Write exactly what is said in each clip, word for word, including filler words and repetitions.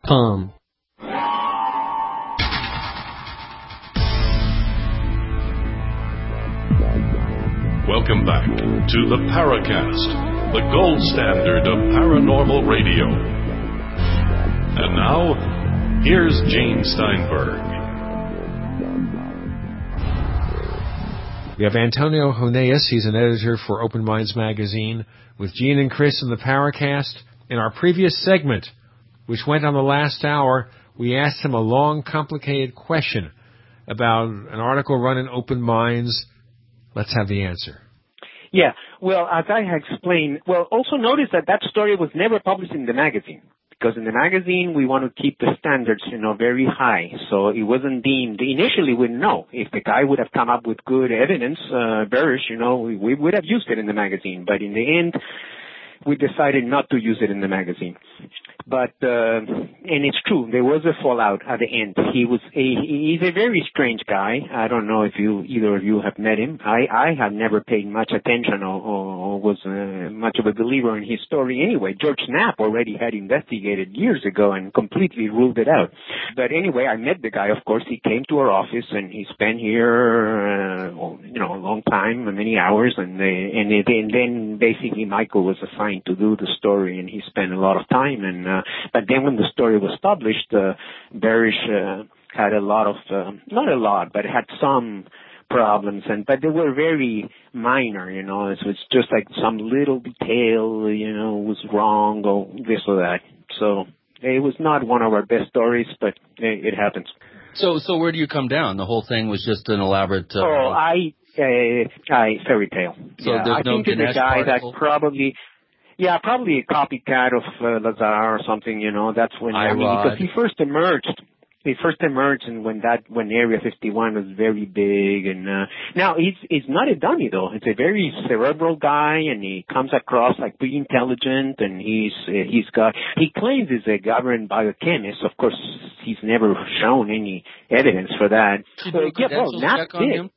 Palm. Welcome back to the Paracast, the gold standard of paranormal radio. And now, here's Gene Steinberg. We have Antonio Huneeus. He's an editor for Open Minds magazine, with Gene and Chris in the Paracast. In our previous segment, which went on the last hour, we asked him a long, complicated question about an article run in Open Minds. Let's have the answer. Yeah, well, as I had explained, well, also notice that that story was never published in the magazine, because in the magazine we want to keep the standards, you know, very high. So it wasn't deemed, initially we didn't know. If the guy would have come up with good evidence, uh, Barish, you know, we, we would have used it in the magazine. But in the end, we decided not to use it in the magazine. But, uh, and it's true, there was a fallout at the end. He was a, he's a very strange guy. I don't know if you, either of you have met him. I, I have never paid much attention or, or, or was uh, much of a believer in his story anyway. George Knapp already had investigated years ago and completely ruled it out. But anyway, I met the guy, of course. He came to our office and he spent here, uh, you know, a long time, many hours, and, they, and, it, and then basically Michael was assigned to do the story, and he spent a lot of time. And uh, but then when the story was published, uh, Barish uh, had a lot of, uh, not a lot, but had some problems, and but they were very minor, you know. It was just like some little detail, you know, was wrong or this or that. So it was not one of our best stories, but it, it happens. So, so where do you come down? The whole thing was just an elaborate. Uh, oh, I, uh, I fairy tale. So yeah, there's I no think it's a guy particle? that probably. Yeah, probably a copycat of uh, Lazar or something, you know. That's when, I, I mean, because he first emerged. He first emerged and when that, when Area fifty-one was very big. And, uh, now he's, he's not a dummy though. He's a very cerebral guy and he comes across like pretty intelligent and he's, uh, he's got, he claims he's a government biochemist. Of course, he's never shown any evidence for that. Did you uh, yeah, well, Knapp did. Him?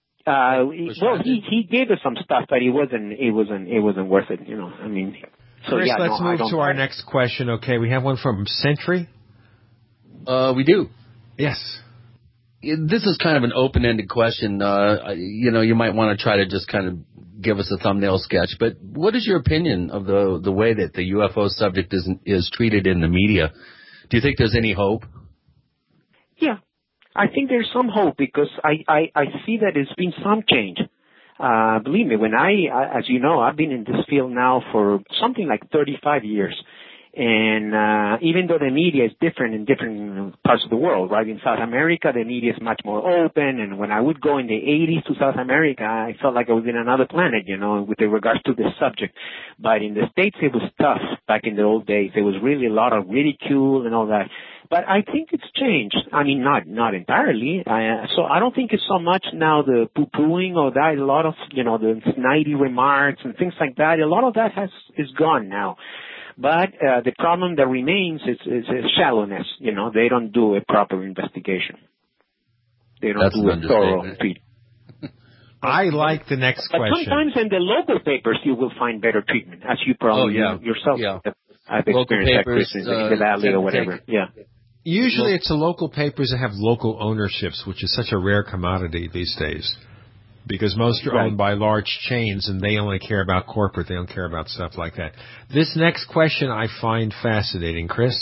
Uh, well, he, he gave us some stuff, but it wasn't, it wasn't, it wasn't worth it, you know, I mean. So Chris, yeah, let's no, move to our next question, okay? We have one from Sentry. Uh, we do. Yes. This is kind of an open-ended question. Uh, you know, you might want to try to just kind of give us a thumbnail sketch, but what is your opinion of the, the way that the U F O subject is, is treated in the media? Do you think there's any hope? Yeah. I think there's some hope because I, I, I see that there's been some change. Uh, believe me, when I, as you know, I've been in this field now for something like thirty-five years. And, uh, even though the media is different in different parts of the world, right? In South America, the media is much more open. And when I would go in the eighties to South America, I felt like I was in another planet, you know, with regards to the subject. But in the States, it was tough back in the old days. There was really a lot of ridicule and all that. But I think it's changed. I mean, not not entirely. I, so I don't think it's so much now the poo-pooing or that. A lot of, you know, the snidey remarks and things like that. A lot of that has is gone now. But uh, the problem that remains is, is, is shallowness. You know, they don't do a proper investigation. They don't That's do a thorough treatment. I like the next but question. But sometimes in the local papers you will find better treatment, as you probably oh, yeah. yourself yeah. have, have local experienced papers, that, Chris, in, uh, in the valley or whatever. Take, yeah. Usually it's the local papers that have local ownerships, which is such a rare commodity these days. Because most are right. owned by large chains, and they only care about corporate. They don't care about stuff like that. This next question I find fascinating. Chris?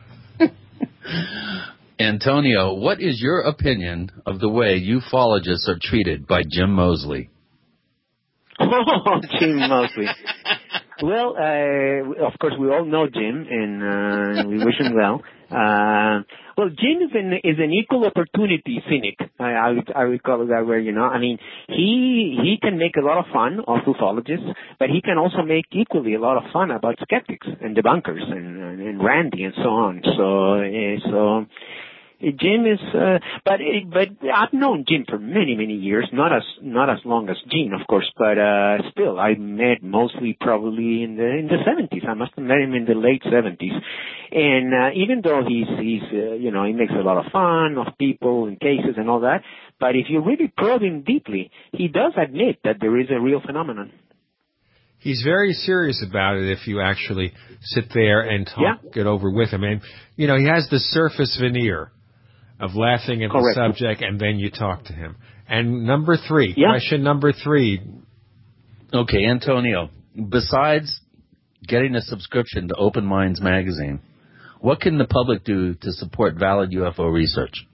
Antonio, what is your opinion of the way ufologists are treated by Jim Moseley? Oh, Jim Moseley. Well, uh, of course, we all know Jim, and uh, we wish him well. Uh, well, Jim is an is an equal opportunity cynic. I, I would I would call it that way. You know, I mean, he he can make a lot of fun of ufologists, but he can also make equally a lot of fun about skeptics and debunkers and and, and Randy and so on. So uh, so. Jim is, uh, but but I've known Jim for many many years, not as not as long as Gene, of course, but uh, still I met mostly probably in the in the seventies. I must have met him in the late seventies, and uh, even though he's he's uh, you know he makes a lot of fun of people and cases and all that, but if you really probe him deeply, he does admit that there is a real phenomenon. He's very serious about it if you actually sit there and talk Yeah. it over with him. And, you know, he has the surface veneer of laughing at Correct. the subject, and then you talk to him. And number three, Yeah. question number three. Okay, Antonio, besides getting a subscription to Open Minds magazine, what can the public do to support valid U F O research?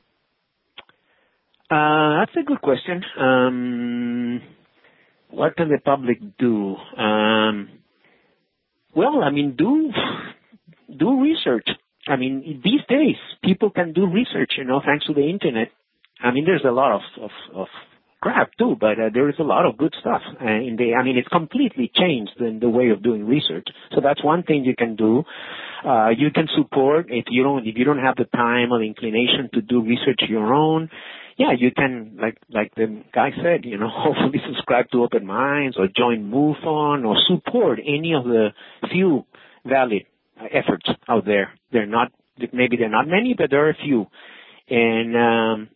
Uh, that's a good question. Um, what can the public do? Um, well, I mean, do do research. I mean, these days people can do research, you know, thanks to the internet. I mean, there's a lot of of, of crap too, but uh, there is a lot of good stuff. Uh, in the, I mean, it's completely changed the, the way of doing research. So that's one thing you can do. Uh, you can support if you don't if you don't have the time or the inclination to do research your own. Yeah, you can, like like the guy said, you know, hopefully subscribe to Open Minds or join MUFON or support any of the few valid efforts out there. They're not, maybe they're not many, but there are a few. And um,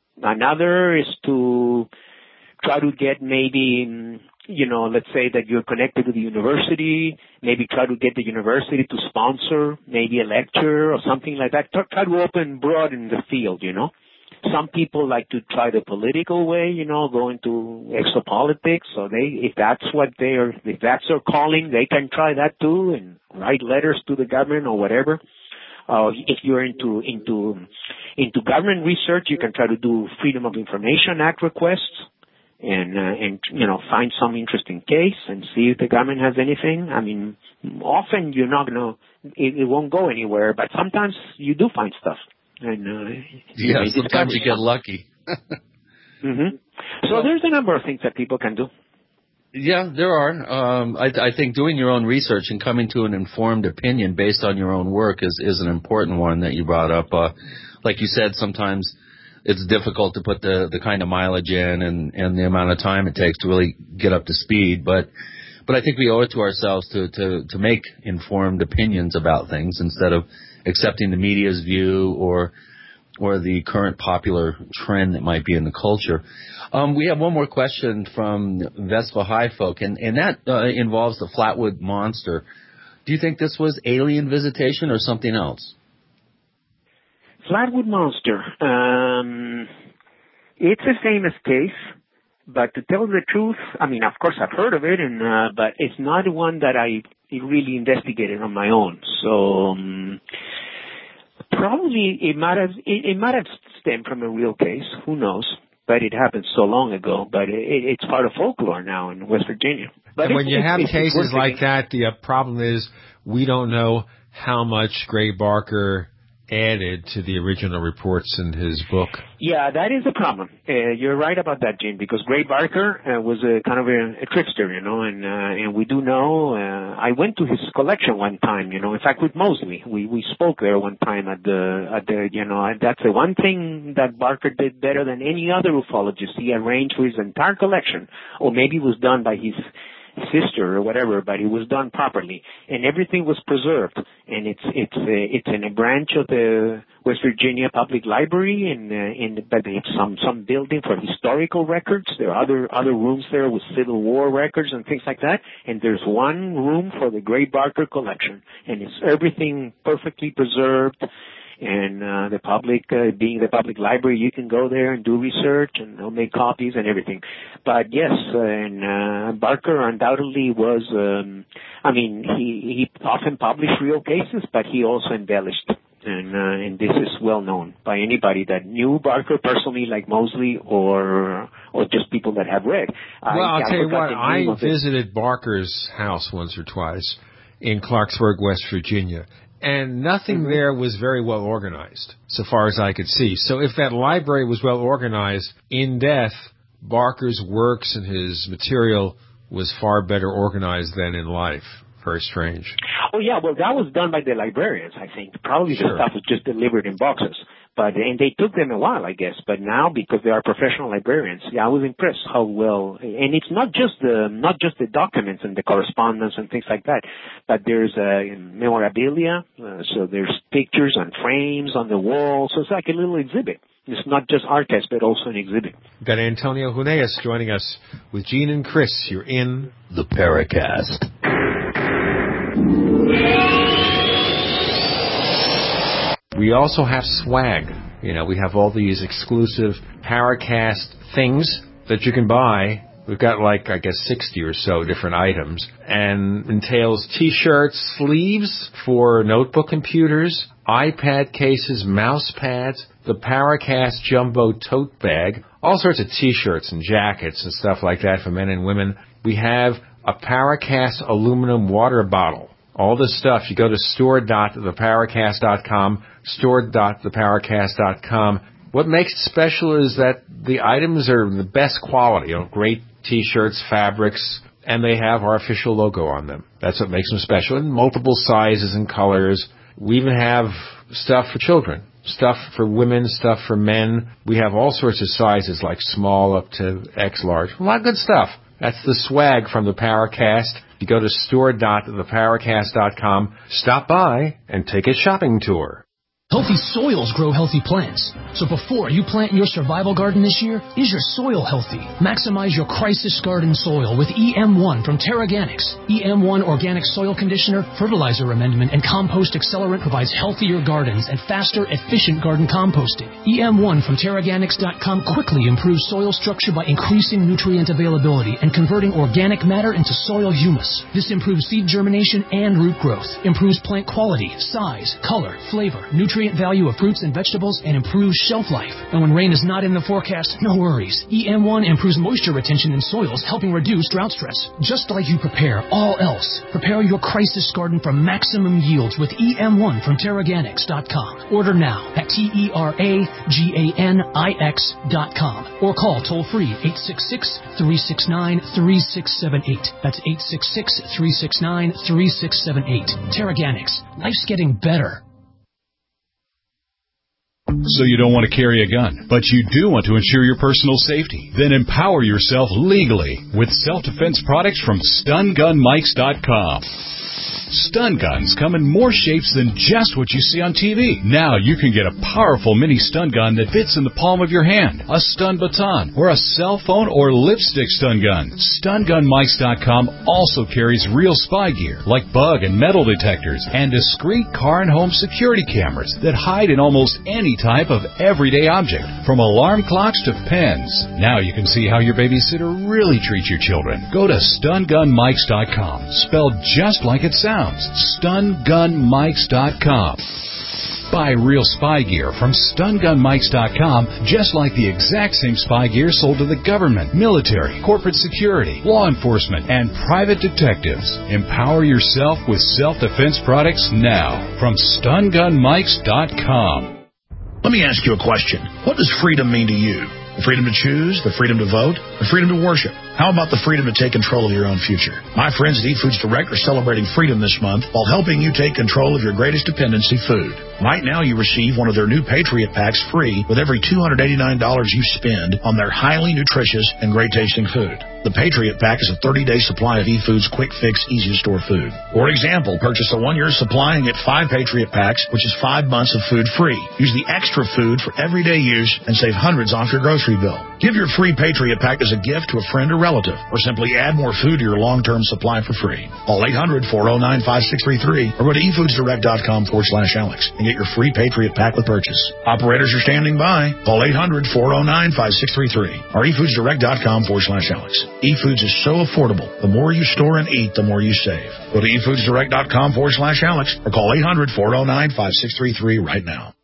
another is to try to get maybe, you know, let's say that you're connected to the university, maybe try to get the university to sponsor maybe a lecture or something like that. Try to open, broaden the field, you know. Some people like to try the political way, you know, go into exopolitics. So they, if that's what they're, if that's their calling, they can try that too and write letters to the government or whatever. Uh, if you're into, into, into government research, you can try to do Freedom of Information Act requests and, uh, and, you know, find some interesting case and see if the government has anything. I mean, often you're not gonna, it, it won't go anywhere, but sometimes you do find stuff. And, uh, yeah, sometimes you get lucky. mm-hmm. So well, there's a number of things that people can do. Yeah, there are. Um, I, I think doing your own research and coming to an informed opinion based on your own work is, is an important one that you brought up. Uh, like you said, sometimes it's difficult to put the, the kind of mileage in and, and the amount of time it takes to really get up to speed. But but I think we owe it to ourselves to, to, to make informed opinions about things instead of accepting the media's view or or the current popular trend that might be in the culture. Um, we have one more question from Vespa High Folk, and, and that uh, involves the Flatwood Monster. Do you think this was alien visitation or something else? Flatwood Monster. Um, it's a famous case, but to tell the truth, I mean, of course I've heard of it, and uh, but it's not one that I really investigated on my own. So um, probably it might have it, it might have stemmed from a real case. Who knows? But it happened so long ago. But it, it's part of folklore now in West Virginia. But and when you have it's, cases it's like that, the uh, problem is we don't know how much Gray Barker added to the original reports in his book. Yeah, that is a problem. Uh, you're right about that, Gene, because Gray Barker uh, was a kind of a, a trickster, you know, and uh, and we do know. Uh, I went to his collection one time, you know. In fact, with Mosley, we we spoke there one time at the at the, you know. That's the one thing that Barker did better than any other ufologist. He arranged for his entire collection, or maybe it was done by his sister or whatever, but it was done properly, and everything was preserved. And it's it's uh, it's in a branch of the West Virginia Public Library, and uh, in but it's some some building for historical records. There are other other rooms there with Civil War records and things like that. And there's one room for the Gray Barker collection, and it's everything perfectly preserved. And uh, the public, uh, being the public library, you can go there and do research and uh, make copies and everything. But yes, uh, and uh, Barker undoubtedly was, um, I mean, he, he often published real cases, but he also embellished. And, uh, and this is well known by anybody that knew Barker personally, like Mosley, or or just people that have read. Well, I, I'll I tell you what, I visited it. Barker's house once or twice in Clarksburg, West Virginia. And nothing mm-hmm. there was very well organized, so far as I could see. So if that library was well organized, in death, Barker's works and his material was far better organized than in life. Very strange. Oh, yeah, well, that was done by the librarians, I think. Probably sure. the stuff was just delivered in boxes. But and they took them a while, I guess. But now, because they are professional librarians, yeah, I was impressed how well. And it's not just the not just the documents and the correspondence and things like that, but there's uh, memorabilia. Uh, so there's pictures and frames on the wall. So it's like a little exhibit. It's not just archives, but also an exhibit. We've got Antonio Huneeus joining us with Gene and Chris. You're in the Paracast. We also have swag. You know, we have all these exclusive Paracast things that you can buy. We've got like, I guess, sixty or so different items, and entails T-shirts, sleeves for notebook computers, iPad cases, mouse pads, the Paracast Jumbo tote bag, all sorts of T-shirts and jackets and stuff like that for men and women. We have a Paracast aluminum water bottle. All this stuff, you go to store dot the paracast dot com, store dot the paracast dot com. What makes it special is that the items are the best quality, you know, great T-shirts, fabrics, and they have our official logo on them. That's what makes them special, in multiple sizes and colors. We even have stuff for children, stuff for women, stuff for men. We have all sorts of sizes, like small up to X large. A lot of good stuff. That's the swag from the Paracast. You go to store dot the paracast dot com, stop by, and take a shopping tour. Healthy soils grow healthy plants. So before you plant your survival garden this year, is your soil healthy? Maximize your crisis garden soil with E M one from Terraganics. E M one Organic Soil Conditioner, Fertilizer Amendment, and Compost Accelerant provides healthier gardens and faster, efficient garden composting. E M one from Terraganics dot com quickly improves soil structure by increasing nutrient availability and converting organic matter into soil humus. This improves seed germination and root growth, improves plant quality, size, color, flavor, nutrient value of fruits and vegetables, and improves shelf life. And when rain is not in the forecast, no worries. E M one improves moisture retention in soils, helping reduce drought stress. Just like you prepare all else, prepare your crisis garden for maximum yields with E M one from Terraganics dot com. Order now at T E R A G A N I X dot com or call toll-free eight six six, three six nine, three six seven eight. That's eight six six, three six nine, three six seven eight. Terraganics. Life's getting better. So you don't want to carry a gun, but you do want to ensure your personal safety? Then empower yourself legally with self-defense products from stun gun mikes dot com. Stun guns come in more shapes than just what you see on T V. Now you can get a powerful mini stun gun that fits in the palm of your hand, a stun baton, or a cell phone or lipstick stun gun. stun gun mikes dot com also carries real spy gear like bug and metal detectors and discreet car and home security cameras that hide in almost any type of everyday object, from alarm clocks to pens. Now you can see how your babysitter really treats your children. Go to stun gun mikes dot com, spelled just like it sounds. stun gun mikes dot com. Buy real spy gear from stun gun mikes dot com, just like the exact same spy gear sold to the government, military, corporate security, law enforcement, and private detectives. Empower yourself with self-defense products now from stun gun mikes dot com. Let me ask you a question. What does freedom mean to you? The freedom to choose, the freedom to vote, the freedom to worship. How about the freedom to take control of your own future? My friends at eFoods Direct are celebrating freedom this month while helping you take control of your greatest dependency, food. Right now, you receive one of their new Patriot Packs free with every two hundred eighty-nine dollars you spend on their highly nutritious and great-tasting food. The Patriot Pack is a thirty-day supply of eFoods quick fix, easy-to-store food. For example, purchase a one-year supply and get five Patriot Packs, which is five months of food free. Use the extra food for everyday use and save hundreds off your grocery bill. Give your free Patriot Pack as a gift to a friend or relative, or simply add more food to your long-term supply for free. Call eight hundred, four oh nine, five six three three or go to efoodsdirect.com forward slash Alex and get your free Patriot Pack with purchase. Operators are standing by. Call eight hundred, four oh nine, five six three three or efoodsdirect.com forward slash Alex. eFoods is so affordable. The more you store and eat, the more you save. Go to efoodsdirect.com forward slash Alex or call eight hundred, four oh nine, five six three three right now.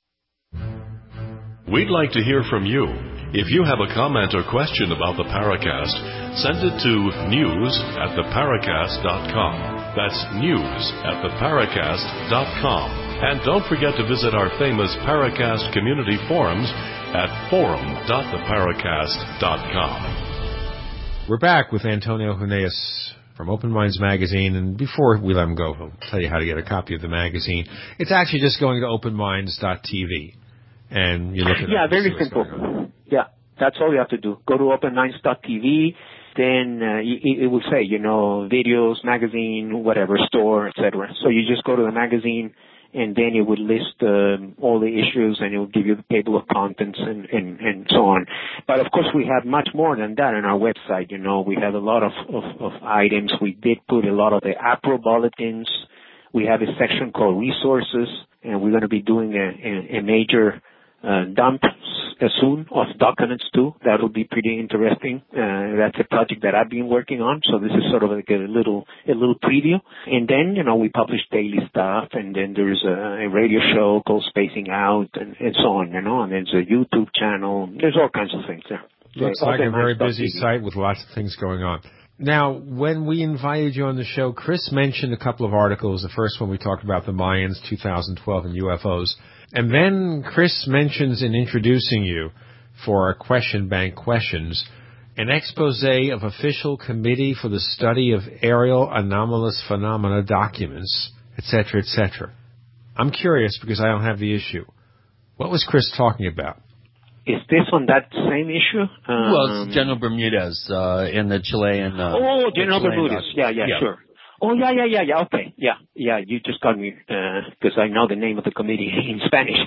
We'd like to hear from you. If you have a comment or question about the Paracast, send it to news at the paracast dot com. That's news at the paracast dot com. And don't forget to visit our famous Paracast community forums at forum dot the paracast dot com. We're back with Antonio Huneeus from Open Minds Magazine, and before we let him go, he'll tell you how to get a copy of the magazine. It's actually just going to open minds dot t v. and you look at yeah, it. very simple. Yeah, that's all you have to do. Go to open minds dot t v. Then uh, it, it will say, you know, videos, magazine, whatever, store, et cetera. So you just go to the magazine, and then it would list uh, all the issues, and it will give you the table of contents and, and, and so on. But, of course, we have much more than that on our website. You know, we have a lot of, of, of items. We did put a lot of the APRO bulletins. We have a section called resources, and we're going to be doing a, a, a major uh, dump uh, soon of documents, too. That will be pretty interesting. Uh, that's a project that I've been working on, so this is sort of like a little a little preview. And then, you know, we publish daily stuff, and then there's a, a radio show called Spacing Out, and, and so on, you know, and there's a YouTube channel. There's all kinds of things there. Looks like a very busy site with lots of things going on. Now, when we invited you on the show, Chris mentioned a couple of articles. The first one we talked about the Mayans, two thousand twelve, and U F Os. And then Chris mentions in introducing you for our Question Bank questions an expose of Official Committee for the Study of Aerial Anomalous Phenomena documents, et cetera, et cetera. I'm curious because I don't have the issue. What was Chris talking about? Is this on that same issue? Um, well, it's General Bermudez uh, in the Chilean. Uh, oh, General Chilean Bermudez. Yeah, yeah, yeah, sure. Oh, yeah, yeah, yeah, yeah. Okay, yeah, yeah. You just got me because uh, I know the name of the committee in Spanish.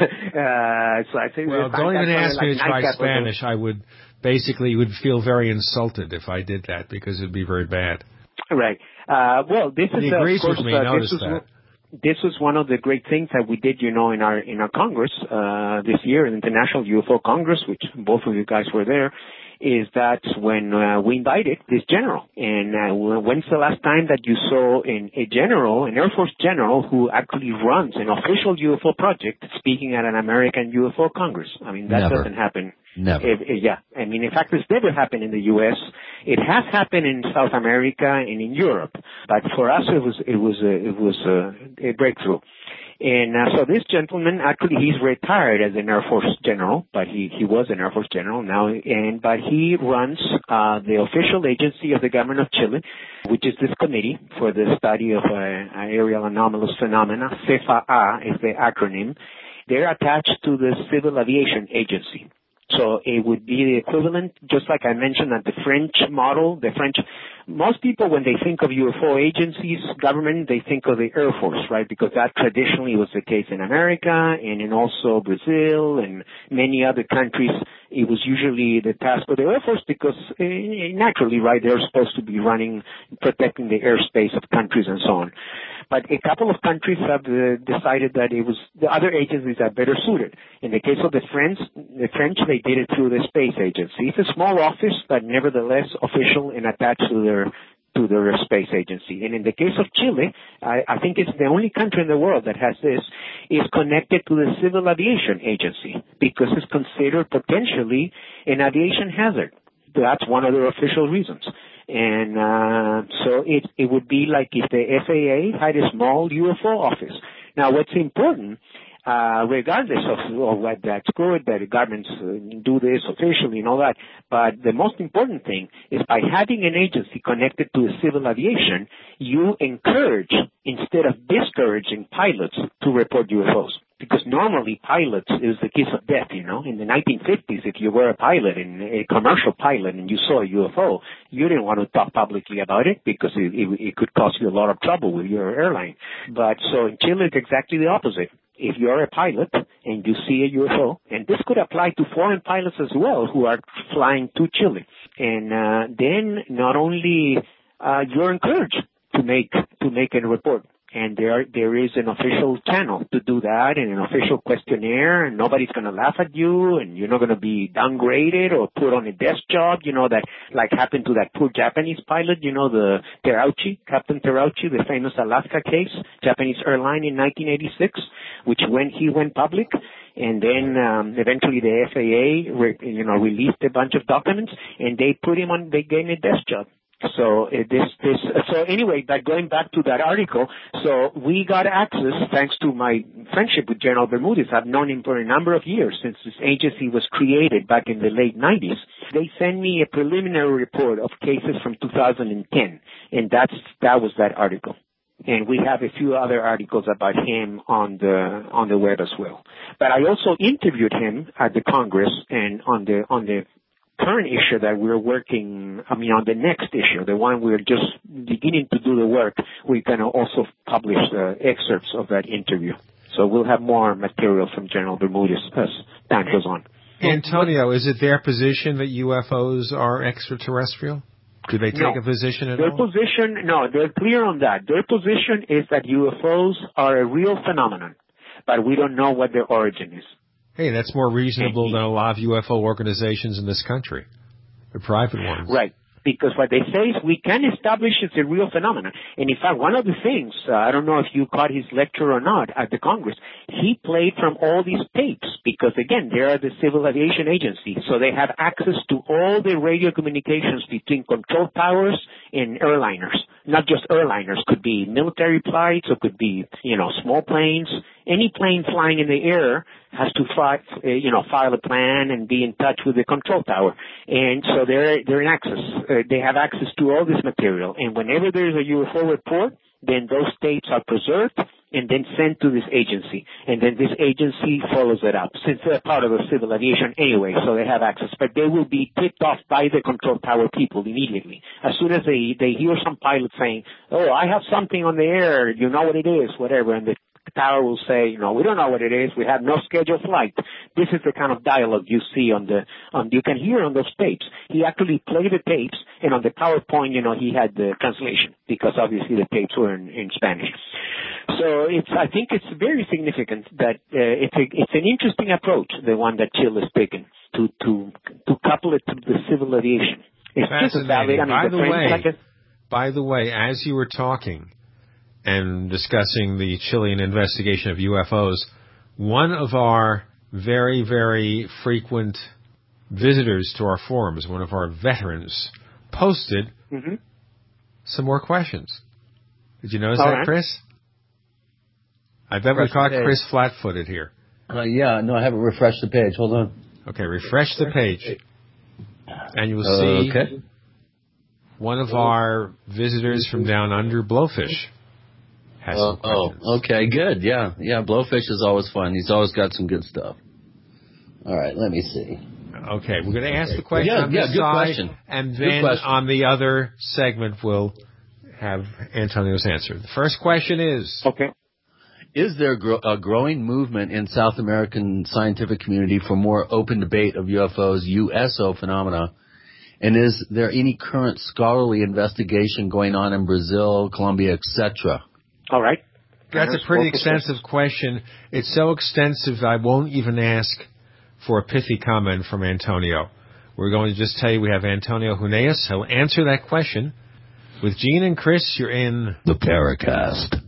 uh, so I think. Well, don't even ask like me to try Spanish. I would basically would feel very insulted if I did that because it'd be very bad. Right. Uh, well, this he is agrees uh, of course, with me. Uh, Notice this that. This was one of the great things that we did, you know, in our in our Congress uh, this year, the International U F O Congress, which both of you guys were there. Is that when uh, we invited this general. And uh, when's the last time that you saw an, a general, an Air Force general, who actually runs an official U F O project speaking at an American U F O Congress? I mean, that Never. doesn't happen. Never. If, if, yeah. I mean, in fact, it's never happened in the U S It has happened in South America and in Europe. But for us, it was, it was, a, it was a, a breakthrough. And uh, so this gentleman, actually, he's retired as an Air Force general, but he, he was an Air Force general now, and but he runs uh, the official agency of the government of Chile, which is this committee for the study of uh, aerial anomalous phenomena. CEFA-A is the acronym. They're attached to the Civil Aviation Agency. So it would be the equivalent, just like I mentioned, at the French model, the French, most people when they think of U F O agencies, government, they think of the Air Force, right? Because that traditionally was the case in America and in also Brazil and many other countries. It was usually the task of the Air Force because uh, naturally, right, they're supposed to be running, protecting the airspace of countries and so on. But a couple of countries have uh, decided that it was the other agencies are better suited. In the case of the French, the French, they did it through the space agency. It's a small office, but nevertheless official and attached to their to their space agency. And in the case of Chile, I, I think it's the only country in the world that has this, is connected to the Civil Aviation Agency because it's considered potentially an aviation hazard. That's one of their official reasons. And uh, so it it would be like if the F A A had a small U F O office. Now, what's important, uh, regardless of, of what that's good, that the governments uh, do this officially and all that, but the most important thing is by having an agency connected to civil aviation, you encourage instead of discouraging pilots to report U F Os. Because normally pilots is the kiss of death, you know. In the nineteen fifties, if you were a pilot, and a commercial pilot, and you saw a U F O, you didn't want to talk publicly about it because it, it, it could cause you a lot of trouble with your airline. But so in Chile, it's exactly the opposite. If you're a pilot and you see a U F O, and this could apply to foreign pilots as well who are flying to Chile, and uh, then not only uh, you're encouraged to make to make a report. And there, there is an official channel to do that and an official questionnaire, and nobody's going to laugh at you, and you're not going to be downgraded or put on a desk job, you know, that like happened to that poor Japanese pilot, you know, the Terauchi, Captain Terauchi, the famous Alaska case, Japanese airline in nineteen eighty-six, which when he went public, and then um, eventually the F A A, re, you know, released a bunch of documents, and they put him on, they gave him a desk job. So uh, this, this, uh, so anyway, but going back to that article, so we got access thanks to my friendship with General Bermudez. I've known him for a number of years since this agency was created back in the late nineties. They sent me a preliminary report of cases from two thousand ten, and that's that was that article. And we have a few other articles about him on the on the web as well. But I also interviewed him at the Congress and on the on the current issue that we're working, I mean, on the next issue, the one we're just beginning to do the work, we're going to also publish the excerpts of that interview. So we'll have more material from General Bermudez as time goes on. Antonio, is it their position that U F Os are extraterrestrial? Do they take no. a position at their all? Their position, no, they're clear on that. Their position is that U F Os are a real phenomenon, but we don't know what their origin is. Hey, that's more reasonable than a lot of U F O organizations in this country, the private ones. Right. Because what they say is we can establish it's a real phenomenon. And in fact, one of the things, uh, I don't know if you caught his lecture or not at the Congress, he played from all these tapes because, again, they are the Civil Aviation Agency. So they have access to all the radio communications between control towers and airliners. Not just airliners. Could be military flights or could be, you know, small planes. Any plane flying in the air has to file, uh, you know, file a plan and be in touch with the control tower. And so they're, they're in access. Uh, they have access to all this material. And whenever there's a U F O report, then those tapes are preserved and then sent to this agency. And then this agency follows it up, since they're part of the civil aviation anyway, so they have access. But they will be tipped off by the control tower people immediately. As soon as they, they hear some pilot saying, oh, I have something on the air, you know what it is, whatever, and the tower will say, you know, we don't know what it is. We have no scheduled flight. This is the kind of dialogue you see on the, um, you can hear on those tapes. He actually played the tapes, and on the PowerPoint, you know, he had the translation because obviously the tapes were in, in Spanish. So it's, I think it's very significant that uh, it's a, it's an interesting approach, the one that Chill has taken to to to couple it to the civil aviation. It's just valid. I mean, by the, the way, like a, by the way, as you were talking and discussing the Chilean investigation of U F Os, one of our very, very frequent visitors to our forums, one of our veterans, posted mm-hmm. some more questions. Did you notice All that, right. Chris? I bet we caught Chris flat-footed here. Uh, yeah, no, I haven't refreshed the page. Hold on. Okay, refresh the page. And you will see okay. one of our visitors from down under, Blowfish, has Uh, some questions. oh, okay, good. Yeah, yeah, Blowfish is always fun. He's always got some good stuff. All right, let me see. Okay, we're going to ask the question Yeah, on yeah, this good side, question. and Good then question. on the other segment we'll have Antonio's answer. The first question is... Okay. Is there gro- a growing movement in South American scientific community for more open debate of U F Os, U S O phenomena? And is there any current scholarly investigation going on in Brazil, Colombia, et cetera? All right. That's a pretty extensive question. It's so extensive I won't even ask for a pithy comment from Antonio. We're going to just tell you we have Antonio Huneeus. He'll answer that question. With Gene and Chris, you're in the Paracast.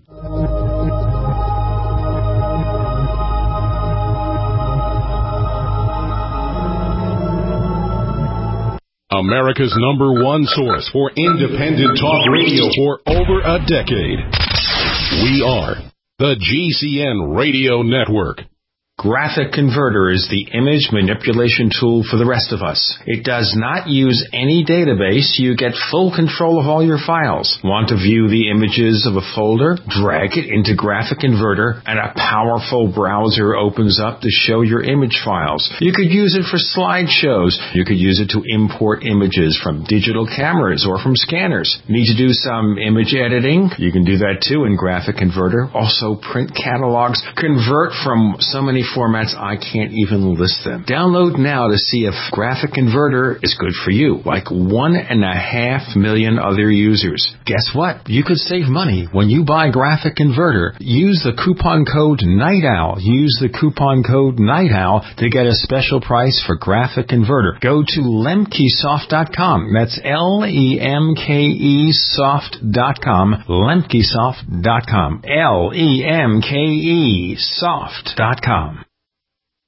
America's number one source for independent talk radio for over a decade. We are the G C N Radio Network. Graphic Converter is the image manipulation tool for the rest of us. It does not use any database. You get full control of all your files. Want to view the images of a folder? Drag it into Graphic Converter and a powerful browser opens up to show your image files. You could use it for slideshows. You could use it to import images from digital cameras or from scanners. Need to do some image editing? You can do that too in Graphic Converter. Also print catalogs. Convert from so many formats I can't even list them. Download now to see if Graphic Converter is good for you, like one and a half million other users. Guess what? You could save money when you buy Graphic Converter. Use the coupon code NIGHTOWL. Use the coupon code NIGHTOWL to get a special price for Graphic Converter. Go to lemkesoft dot com. That's L E M K E soft dot com. lemkesoft dot com. L E M K E soft dot com.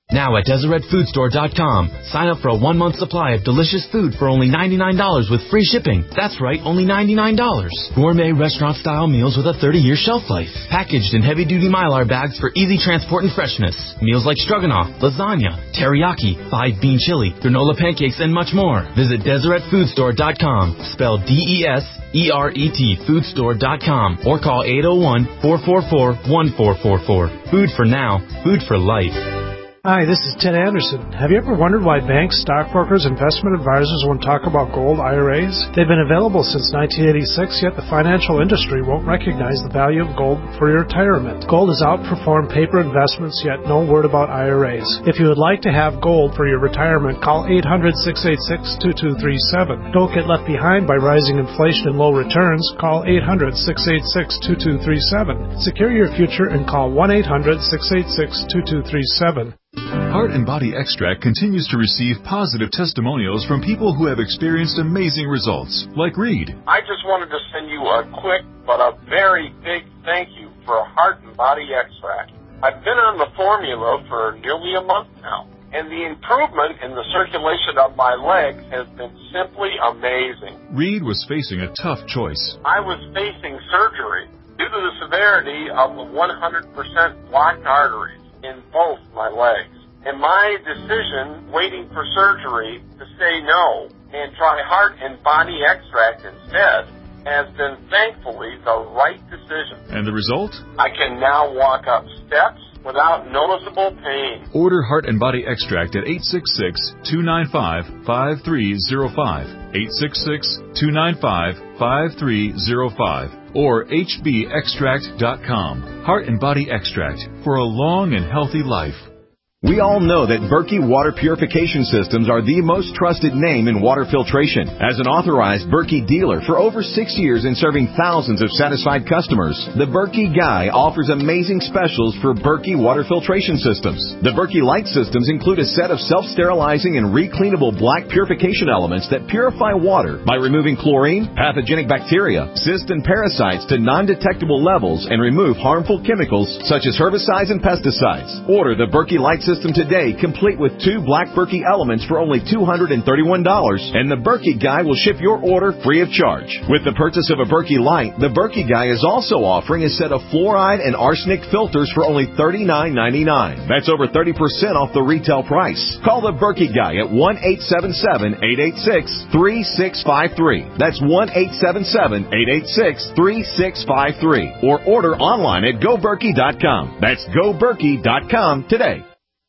Now at Deseret Food Store dot com, sign up for a one-month supply of delicious food for only ninety-nine dollars with free shipping. That's right, only ninety-nine dollars. Gourmet restaurant-style meals with a thirty-year shelf life. Packaged in heavy-duty Mylar bags for easy transport and freshness. Meals like stroganoff, lasagna, teriyaki, five-bean chili, granola pancakes, and much more. Visit Deseret Food Store dot com, spelled D E S E R E T Food Store dot com, or call eight oh one, four four four, one four four four. Food for now, food for life. Hi, this is Ted Anderson. Have you ever wondered why banks, stockbrokers, investment advisors won't talk about gold I R As? They've been available since nineteen eighty-six, yet the financial industry won't recognize the value of gold for your retirement. Gold has outperformed paper investments, yet no word about I R As. If you would like to have gold for your retirement, call eight hundred, six eight six, two two three seven. Don't get left behind by rising inflation and low returns. Call eight hundred, six eight six, two two three seven. Secure your future and call one eight hundred, six eight six, two two three seven. Heart and Body Extract continues to receive positive testimonials from people who have experienced amazing results, like Reed. I just wanted to send you a quick but a very big thank you for Heart and Body Extract. I've been on the formula for nearly a month now, and the improvement in the circulation of my legs has been simply amazing. Reed was facing a tough choice. I was facing surgery due to the severity of the one hundred percent blocked arteries in both my legs. And my decision, waiting for surgery, to say no and try Heart and Body Extract instead, has been thankfully the right decision. And the result? I can now walk up steps without noticeable pain. Order Heart and Body Extract at eight six six, two nine five, five three zero five, eight six six, two nine five, five three zero five, or H B extract dot com. Heart and Body Extract for a long and healthy life. We all know that Berkey Water Purification Systems are the most trusted name in water filtration. As an authorized Berkey dealer for over six years and serving thousands of satisfied customers, the Berkey Guy offers amazing specials for Berkey Water Filtration Systems. The Berkey Light Systems include a set of self-sterilizing and recleanable black purification elements that purify water by removing chlorine, pathogenic bacteria, cysts, and parasites to non-detectable levels and remove harmful chemicals such as herbicides and pesticides. Order the Berkey Light System System today, complete with two black Berkey elements for only two hundred thirty-one dollars, and the Berkey Guy will ship your order free of charge. With the purchase of a Berkey Light, the Berkey Guy is also offering a set of fluoride and arsenic filters for only thirty-nine ninety-nine. That's over thirty percent off the retail price. Call the Berkey Guy at one eight seven seven, eight eight six, three six five three. That's one eight seven seven, eight eight six, three six five three. Or order online at go berkey dot com. That's go berkey dot com today.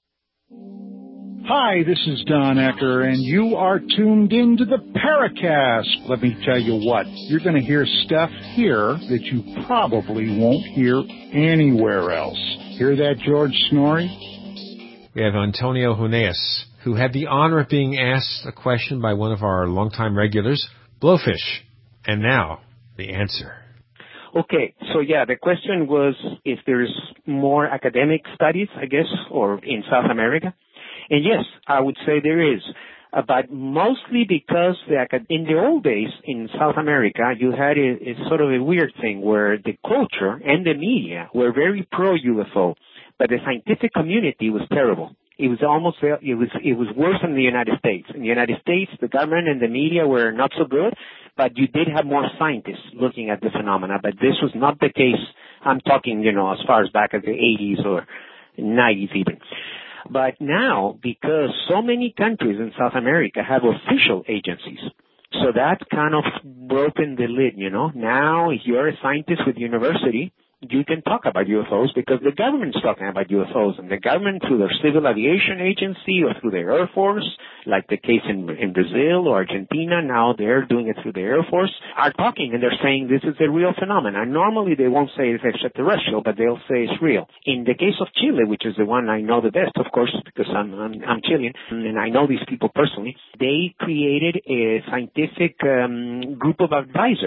Hi, this is Don Ecker, and you are tuned into the Paracast. Let me tell you what, you're going to hear stuff here that you probably won't hear anywhere else. Hear that, George Snorri? We have Antonio Huneeus, who had the honor of being asked a question by one of our longtime regulars, Blowfish. And now, the answer. Okay, so yeah, the question was if there's more academic studies, I guess, or in South America. And yes, I would say there is, uh, but mostly because the, in the old days in South America, you had a, a sort of a weird thing where the culture and the media were very pro-U F O, but the scientific community was terrible. It was almost, it was, it was worse than the United States. In the United States, the government and the media were not so good, but you did have more scientists looking at the phenomena, but this was not the case. I'm talking, you know, as far as back as the eighties or nineties even. But now, because so many countries in South America have official agencies, so that kind of broken the lid, you know. Now, if you're a scientist with university, you can talk about U F Os because the government's talking about U F Os, and the government through their civil aviation agency or through their Air Force, like the case in, in Brazil or Argentina, now they're doing it through the Air Force, are talking and they're saying this is a real phenomenon. Normally they won't say it's extraterrestrial, but they'll say it's real. In the case of Chile, which is the one I know the best, of course, because I'm, I'm, I'm Chilean, and I know these people personally, they created a scientific um, group of advisors.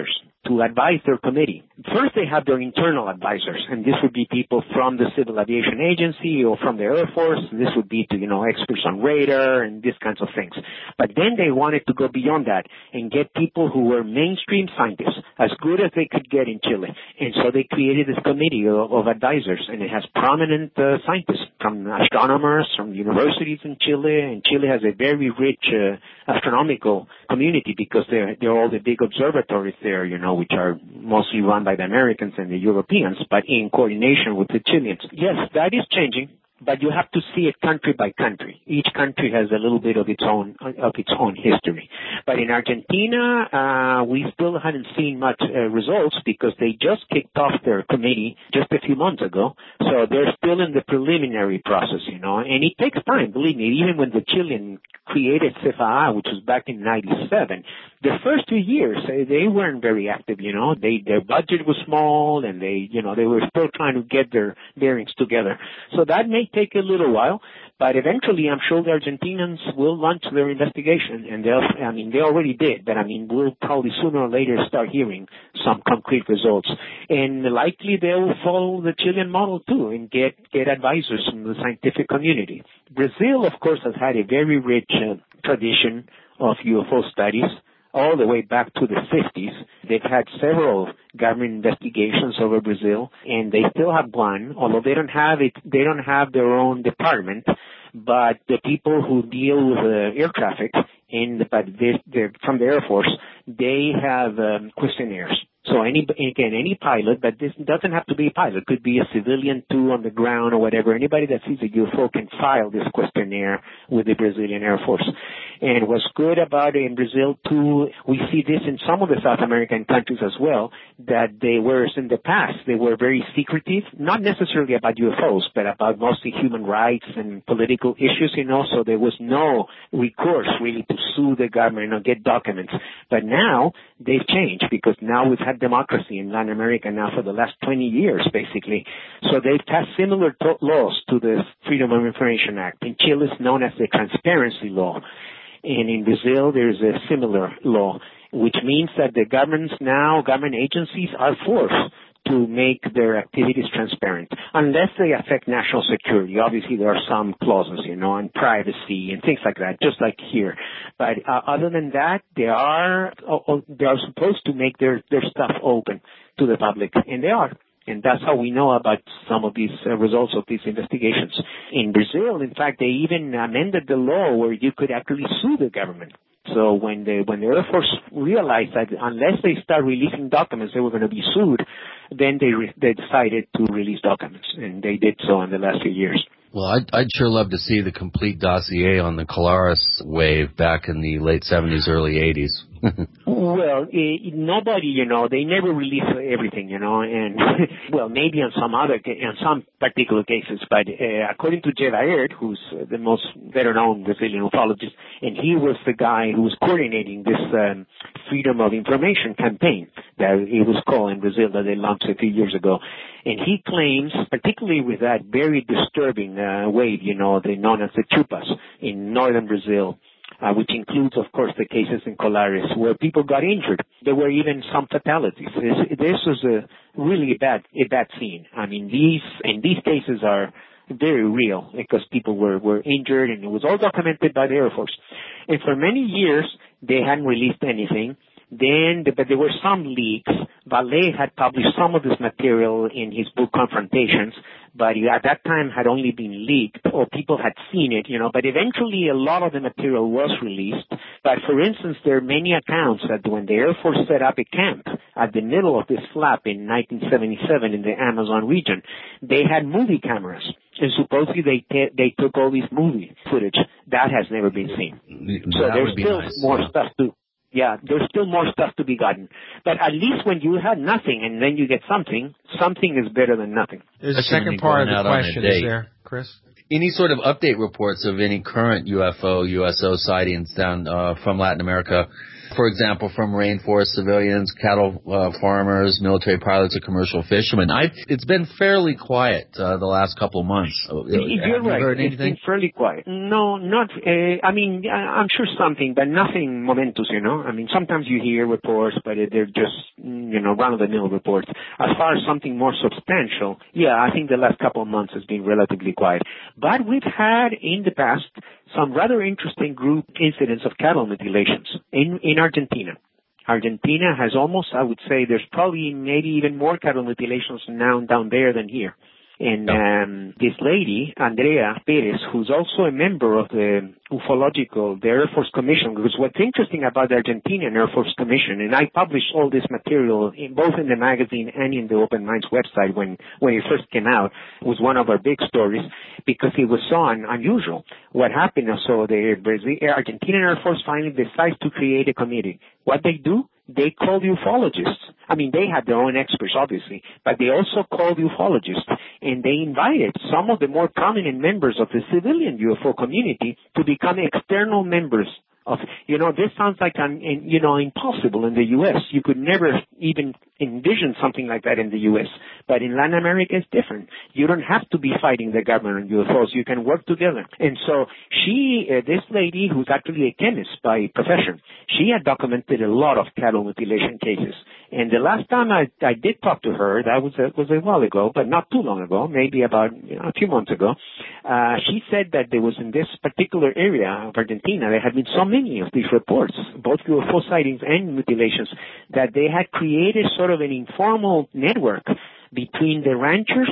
to advise their committee. First, they have their internal advisors, and this would be people from the Civil Aviation Agency or from the Air Force. This would be to, you know, experts on radar and these kinds of things. But then they wanted to go beyond that and get people who were mainstream scientists, as good as they could get in Chile. And so they created this committee of, of advisors, and it has prominent uh, scientists from astronomers, from universities in Chile, and Chile has a very rich uh, astronomical community because they're, they're all the big observatories there, you know, which are mostly run by the Americans and the Europeans, but in coordination with the Chileans. Yes, that is changing, but you have to see it country by country. Each country has a little bit of its own of its own history. But in Argentina, uh, we still haven't seen much uh, results because they just kicked off their committee just a few months ago. So they're still in the preliminary process, you know, and it takes time, believe me. Even when the Chilean created C F A A, which was back in ninety-seven, the first two years, they weren't very active, you know. They, their budget was small, and they, you know, they were still trying to get their bearings together. So that may take a little while, but eventually I'm sure the Argentinians will launch their investigation, and they'll, I mean, they already did, but I mean, we'll probably sooner or later start hearing some concrete results. And likely they will follow the Chilean model too and get, get advisors from the scientific community. Brazil, of course, has had a very rich uh, tradition of U F O studies all the way back to the fifties. They've had several government investigations over Brazil, and they still have one, although they don't have it, they don't have their own department, but the people who deal with uh, air traffic in the, but they're, they're from the Air Force, they have um, questionnaires. So any, again, any pilot, but this doesn't have to be a pilot. It could be a civilian too on the ground or whatever. Anybody that sees a U F O can file this questionnaire with the Brazilian Air Force. And what's good about it in Brazil too, we see this in some of the South American countries as well, that they were, in the past, they were very secretive, not necessarily about U F Os, but about mostly human rights and political issues, you know, so there was no recourse really to sue the government or get documents. But now, they've changed because now we've had democracy in Latin America now for the last twenty years, basically. So they've passed similar to- laws to the Freedom of Information Act. In Chile, it's known as the Transparency Law. And in Brazil, there's a similar law, which means that the governments now, government agencies are forced to make their activities transparent, unless they affect national security. Obviously, there are some clauses, you know, on privacy and things like that, just like here. But uh, other than that, they are uh, they are supposed to make their, their stuff open to the public, and they are. And that's how we know about some of these uh, results of these investigations. In Brazil, in fact, they even amended the law where you could actually sue the government. So when the when the Air Force realized that unless they start releasing documents, they were going to be sued, then they re- they decided to release documents, and they did so in the last few years. Well, I'd, I'd sure love to see the complete dossier on the Colares wave back in the late seventies, early eighties. Well, eh, nobody, you know, they never release everything, you know, and, well, maybe on some other, in some particular cases, but uh, according to Jed Aert, who's the most better-known Brazilian ufologist, and he was the guy who was coordinating this um, Freedom of Information campaign that it was called in Brazil that they launched a few years ago. And he claims, particularly with that very disturbing uh, wave, you know, they known as the Chupas in northern Brazil, Uh, which includes, of course, the cases in Colares where people got injured. There were even some fatalities. This, this was a really bad, a bad scene. I mean, these and these cases are very real because people were, were injured, and it was all documented by the Air Force. And for many years, they hadn't released anything. Then, but there were some leaks. Vallée had published some of this material in his book Confrontations, but at that time had only been leaked, or people had seen it, you know, but eventually a lot of the material was released. But for instance, there are many accounts that when the Air Force set up a camp at the middle of this flap in nineteen seventy-seven in the Amazon region, they had movie cameras. And supposedly they t- they took all this movie footage. That has never been seen. So that there's still nice, more yeah. stuff to Yeah, there's still more stuff to be gotten. But at least when you had nothing and then you get something, something is better than nothing. There's a second part of the question, is there, Chris? Any sort of update reports of any current U F O, U S O sightings down uh, from Latin America? for example, from rainforest civilians, cattle uh, farmers, military pilots, or commercial fishermen. I've, it's been fairly quiet uh, the last couple of months. You're right. You heard it's anything? been fairly quiet. No, not. Uh, I mean, I'm sure something, but nothing momentous. You know, I mean, sometimes you hear reports, but they're just, you know, run-of-the-mill reports. As far as something more substantial, yeah, I think the last couple of months has been relatively quiet. But we've had in the past some rather interesting group incidents of cattle mutilations in, in Argentina. Argentina has almost, I would say, there's probably maybe even more cattle mutilations now down there than here. And um, this lady, Andrea Perez, who's also a member of the ufological, the Air Force Commission, because what's interesting about the Argentinian Air Force Commission, and I published all this material in, both in the magazine and in the Open Minds website when, when it first came out, it was one of our big stories, because it was so un- unusual. What happened, so the Brazil, Argentinian Air Force finally decides to create a committee. What they do? They called ufologists. I mean, they had their own experts, obviously, but they also called ufologists, and they invited some of the more prominent members of the civilian U F O community to become external members of, you know, this sounds like, an, you know, impossible in the U S. You could never even envision something like that in the U S. But in Latin America, it's different. You don't have to be fighting the government on U F Os. You can work together. And so she, uh, this lady, who's actually a chemist by profession, she had documented a lot of cattle mutilation cases. And the last time I, I did talk to her, that was a, was a while ago, but not too long ago, maybe about, you know, a few months ago, uh, she said that there was in this particular area of Argentina, there had been so many of these reports, both U F O sightings and mutilations, that they had created sort of an informal network between the ranchers,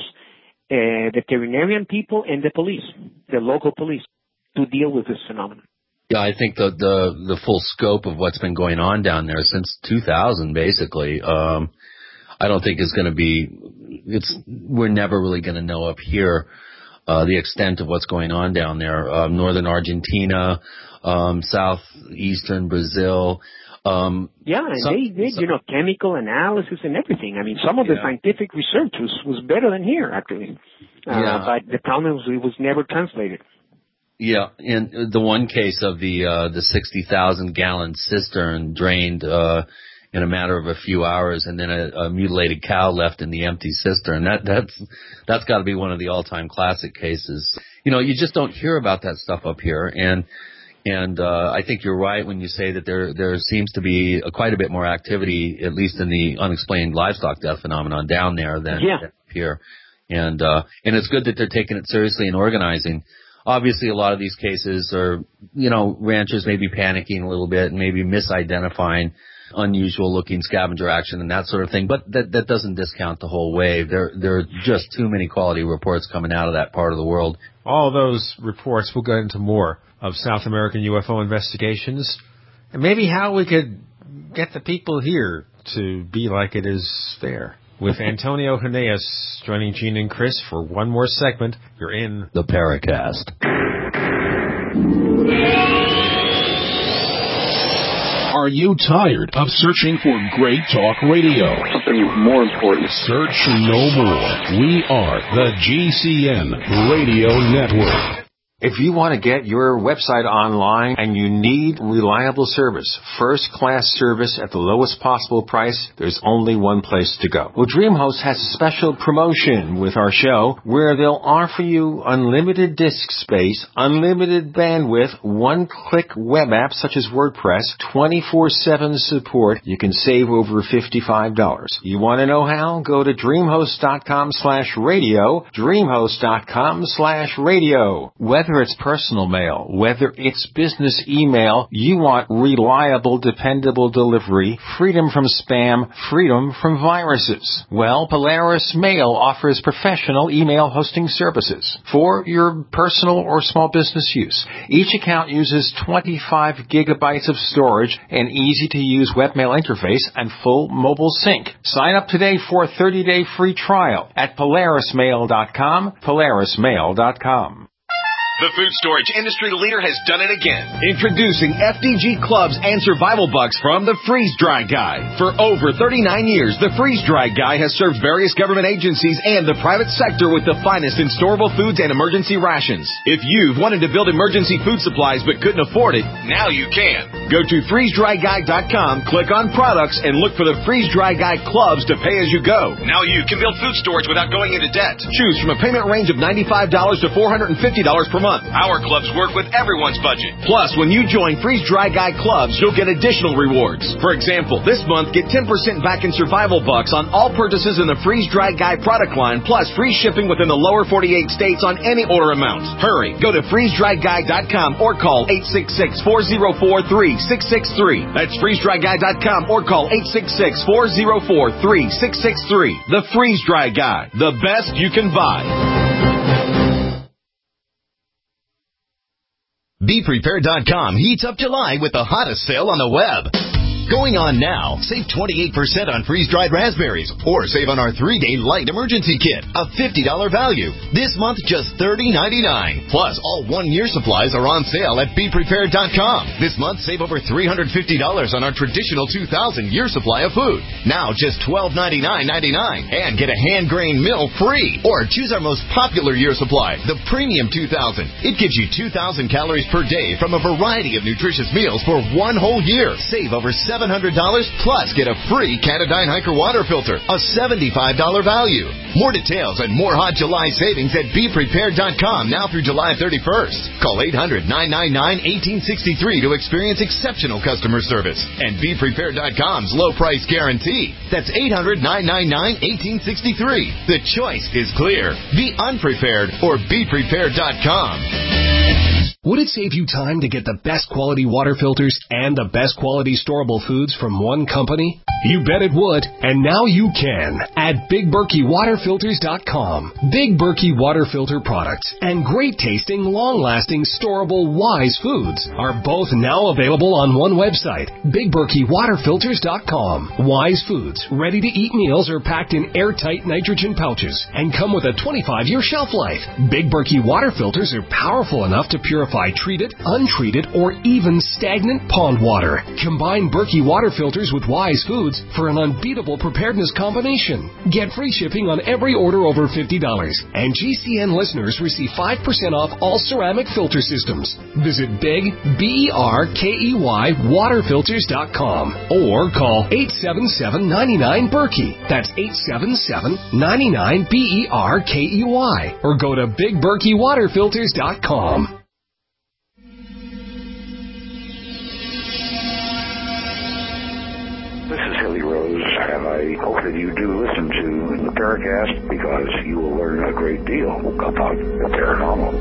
uh, veterinarian people, and the police, the local police, to deal with this phenomenon. Yeah, I think the, the the full scope of what's been going on down there since two thousand, basically, um, I don't think is going to be. It's we're never really going to know up here uh, the extent of what's going on down there. Um, northern Argentina, um, southeastern Brazil. Um, yeah, and some, they did, you know, chemical analysis and everything. I mean, some of the yeah. scientific research was, was better than here, actually. Uh, yeah. But the problem was it was never translated. Yeah, in the one case of the uh, the sixty thousand gallon cistern drained uh, in a matter of a few hours, and then a, a mutilated cow left in the empty cistern. That that's that's got to be one of the all time classic cases. You know, you just don't hear about that stuff up here, and and uh, I think you're right when you say that there there seems to be a, quite a bit more activity, at least in the unexplained livestock death phenomenon down there than, yeah. than up here, and uh, and it's good that they're taking it seriously and organizing. Obviously, a lot of these cases are, you know, ranchers may be panicking a little bit and maybe misidentifying unusual-looking scavenger action and that sort of thing, but that that doesn't discount the whole wave. There there are just too many quality reports coming out of that part of the world. All those reports, we'll go into more of South American U F O investigations, and maybe how we could get the people here to be like it is there. With Antonio Huneeus joining Gene and Chris for one more segment, you're in the Paracast. Are you tired of searching for great talk radio? Something more important. Search no more. We are the G C N Radio Network. If you want to get your website online and you need reliable service, first-class service at the lowest possible price, there's only one place to go. Well, DreamHost has a special promotion with our show where they'll offer you unlimited disk space, unlimited bandwidth, one-click web apps such as WordPress, twenty-four seven support. You can save over fifty-five dollars. You want to know how? Go to DreamHost.com slash radio, DreamHost.com slash radio. Whether Whether it's personal mail, whether it's business email, you want reliable, dependable delivery, freedom from spam, freedom from viruses. Well, Polaris Mail offers professional email hosting services for your personal or small business use. Each account uses twenty-five gigabytes of storage, an easy-to-use webmail interface, and full mobile sync. Sign up today for a thirty-day free trial at Polaris Mail dot com, Polaris Mail dot com. The food storage industry leader has done it again. Introducing F D G Clubs and Survival Bucks from the Freeze Dry Guy. For over thirty-nine years, the Freeze Dry Guy has served various government agencies and the private sector with the finest in storable foods and emergency rations. If you've wanted to build emergency food supplies but couldn't afford it, now you can. Go to freeze dry guy dot com, click on products, and look for the Freeze Dry Guy clubs to pay as you go. Now you can build food storage without going into debt. Choose from a payment range of ninety-five dollars to four hundred fifty dollars per month. Our clubs work with everyone's budget. Plus, when you join Freeze Dry Guy clubs, you'll get additional rewards. For example, this month, get ten percent back in survival bucks on all purchases in the Freeze Dry Guy product line, plus free shipping within the lower forty-eight states on any order amount. Hurry, go to freeze dry guy dot com or call eight six six, four oh four, three six six three. That's freeze dry guy dot com or call eight six six, four oh four, three six six three. The Freeze Dry Guy, the best you can buy. Be Prepared dot com heats up July with the hottest sale on the web. Going on now. Save twenty-eight percent on freeze-dried raspberries or save on our three-day light emergency kit, a fifty dollars value. This month, just thirty ninety-nine. Plus, all one-year supplies are on sale at Be Prepared dot com. This month, save over three hundred fifty dollars on our traditional two thousand year supply of food. Now, just twelve ninety-nine ninety-nine. And get a hand-grained mill free. Or choose our most popular year supply, the Premium two thousand. It gives you two thousand calories per day from a variety of nutritious meals for one whole year. Save over seven hundred dollars plus get a free Catadyne Hiker water filter, a seventy-five dollars value. More details and more hot July savings at Be Prepared dot com now through July thirty-first. Call eight hundred, nine nine nine, one eight six three to experience exceptional customer service and Be Prepared dot com's low price guarantee. That's eight hundred, nine nine nine, one eight six three. The choice is clear. Be unprepared or Be Prepared dot com. Would it save you time to get the best quality water filters and the best quality storable foods from one company? You bet it would, and now you can at Big Berkey Water Filters dot com. Big Berkey water filter products and great tasting, long-lasting, storable Wise foods are both now available on one website, Big Berkey Water Filters dot com. Wise foods, ready-to-eat meals are packed in airtight nitrogen pouches and come with a twenty-five year shelf life. Big Berkey water filters are powerful enough to purify treated, untreated, or even stagnant pond water. Combine Berkey water filters with Wise foods for an unbeatable preparedness combination. Get free shipping on every order over fifty dollars. And G C N listeners receive five percent off all ceramic filter systems. Visit Big, B E R K E Y, water filters dot com or call eight seven seven, nine nine, Berkey. That's eight seven seven, nine nine, B E R K E Y. Or go to Big Berkey Water Filters dot com. This is Hilly Rose, and I hope that you do listen to the Paracast because you will learn a great deal about the paranormal.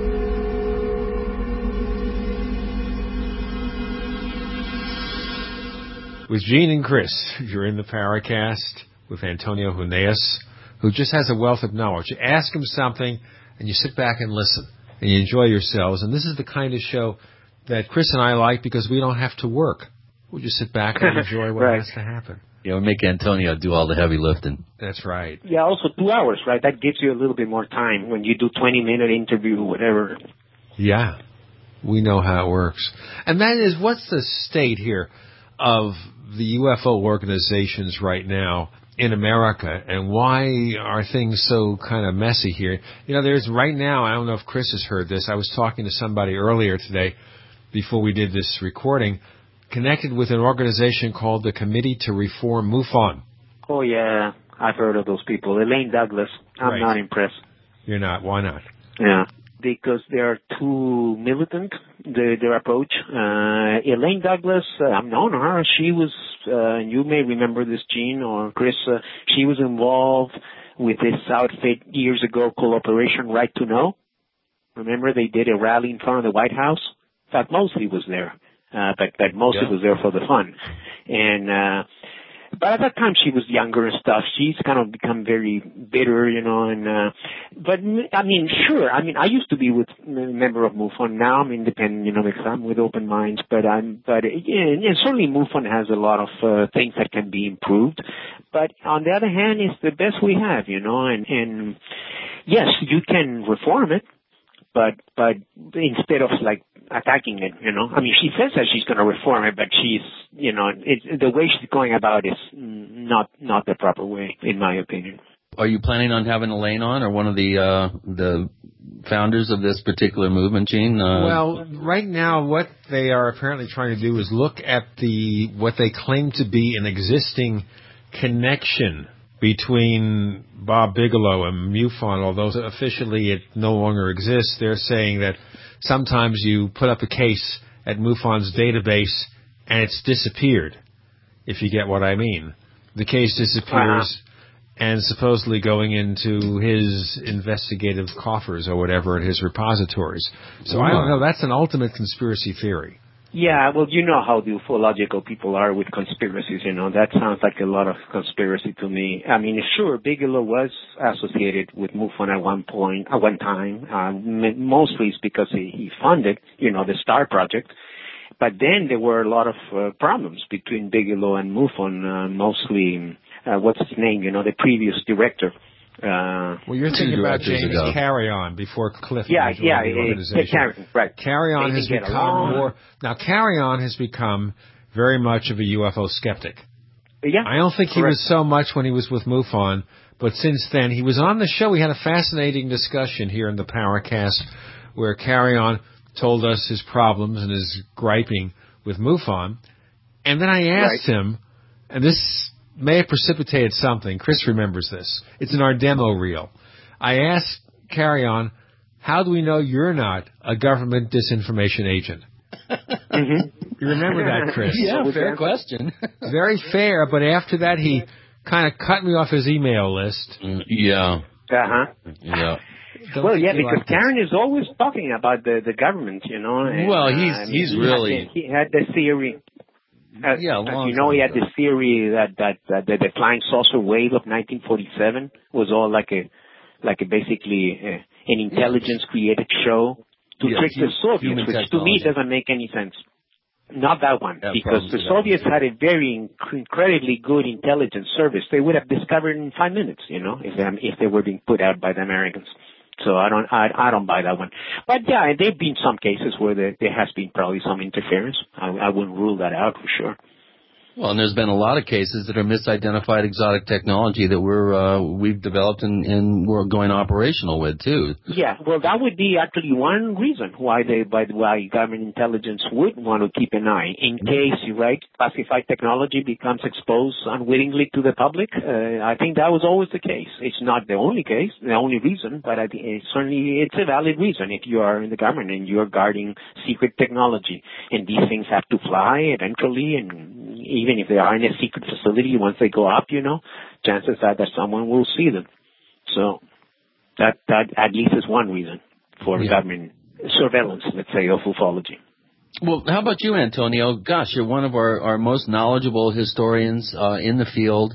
With Gene and Chris, you're in the Paracast with Antonio Huneeus, who just has a wealth of knowledge. You ask him something, and you sit back and listen, and you enjoy yourselves. And this is the kind of show that Chris and I like because we don't have to work. We just sit back and enjoy what right. has to happen. Yeah, we make Antonio do all the heavy lifting. That's right. Yeah, also two hours, right? That gives you a little bit more time when you do twenty-minute interview or whatever. Yeah, we know how it works. And that is, what's the state here of the U F O organizations right now in America, and why are things so kind of messy here? You know, there's right now, I don't know if Chris has heard this, I was talking to somebody earlier today before we did this recording, connected with an organization called the Committee to Reform MUFON. Oh, yeah. I've heard of those people. Elaine Douglas. I'm right. not impressed. You're not? Why not? Yeah. Because they are too militant, their, their approach. Uh, Elaine Douglas, uh, I've known her. She was, uh, you may remember this, Gene or Chris, uh, she was involved with this outfit years ago called Operation Right to Know. Remember, they did a rally in front of the White House? In fact, Mosley was there. Uh, but, but Mosley yeah. was there for the fun. And, uh, but at that time she was younger and stuff. She's kind of become very bitter, you know, and, uh, but, I mean, sure, I mean, I used to be with a member of MUFON. Now I'm independent, you know, because I'm with Open Minds, but I'm, but, yeah, and certainly MUFON has a lot of, uh, things that can be improved. But on the other hand, it's the best we have, you know, and, and yes, you can reform it. But, but instead of like attacking it, you know, I mean, she says that she's going to reform it, but she's, you know, it, the way she's going about is not, not the proper way, in my opinion. Are you planning on having Elaine on, or one of the, uh, the founders of this particular movement, Gene? Uh, well, right now, what they are apparently trying to do is look at the what they claim to be an existing connection between Bob Bigelow and MUFON, although officially it no longer exists. They're saying that sometimes you put up a case at MUFON's database and it's disappeared, if you get what I mean. The case disappears uh-huh. and supposedly going into his investigative coffers or whatever at his repositories. So uh-huh. I don't know. That's an ultimate conspiracy theory. Yeah, well, you know how the ufological people are with conspiracies, you know. That sounds like a lot of conspiracy to me. I mean, sure, Bigelow was associated with MUFON at one point, at one time. Uh, mostly it's because he, he funded, you know, the STAR project. But then there were a lot of uh, problems between Bigelow and MUFON, uh, mostly, uh, what's his name, you know, the previous director. Uh, well, you're thinking about James ago. Carry-On before Cliff yeah, joined yeah, the organization. Yeah, carry, right. Carry-On has become along. more... Now, Carry-On has become very much of a U F O skeptic. Yeah, I don't think correct. he was so much when he was with MUFON, but since then, he was on the show. We had a fascinating discussion here in the Paracast where Carry-On told us his problems and his griping with MUFON. And then I asked right. him, and this may have precipitated something. Chris remembers this. It's in our demo reel. I asked Carry-On, how do we know you're not a government disinformation agent? Mm-hmm. You remember that, Chris? Yeah, fair question. Very fair, but after that he kind of cut me off his email list. Mm, yeah. Uh-huh. Yeah. Don't well, yeah, because like Karen is always talking about the, the government, you know. And, well, he's uh, he's he really... Had the, he had the theory... Uh, yeah, long you know, he had ago. this theory that, that, that, that the flying saucer wave of nineteen forty-seven was all like a, like a basically uh, an intelligence-created show to yeah, trick the Soviets, which technology. to me doesn't make any sense. Not that one, yeah, because the Soviets had a very inc- incredibly good intelligence service. They would have discovered in five minutes, you know, if um, if they were being put out by the Americans. So I don't, I, I don't buy that one. But yeah, there've been some cases where there, there has been probably some interference. I, I wouldn't rule that out for sure. Well, and there's been a lot of cases that are misidentified exotic technology that we're uh, we've developed and, and we're going operational with too. Yeah, well, that would be actually one reason why they, by the why government intelligence would want to keep an eye in case, right, classified technology becomes exposed unwittingly to the public. Uh, I think that was always the case. It's not the only case, the only reason, but I think it's certainly it's a valid reason if you are in the government and you're guarding secret technology, and these things have to fly eventually, and even if they are in a secret facility, once they go up, you know, chances are that someone will see them. So that that at least is one reason for yeah. government surveillance, let's say, of ufology. Well, how about you, Antonio? Gosh, you're one of our, our most knowledgeable historians uh, in the field.